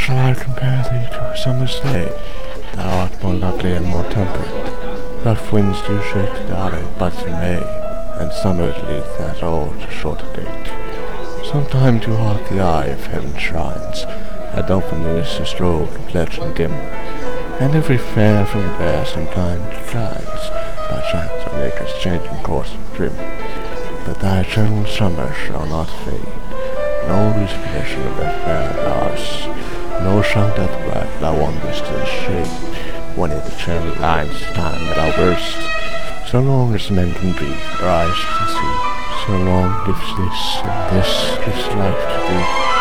shall I compare thee to a summer's day? Thou art more lovely and more temperate. Rough winds do shake the olive buds in May, and summer's leaf that all to shorter date. Sometime too hot the eye of heaven shines, and often is the stroll pledged and dim, and every fair from there sometime declines, by chance on nature's changing course and trim. But thy eternal summer shall not fade, no lose pleasure of that fair house, no shall that bright thou wanderest in the shade, when in the channel lines time thou burst. So long as men can breathe, or eyes can see, so long lives this, and this is life to thee.